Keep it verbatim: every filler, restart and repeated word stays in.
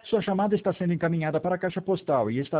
Sua chamada está sendo encaminhada para a caixa postal e estará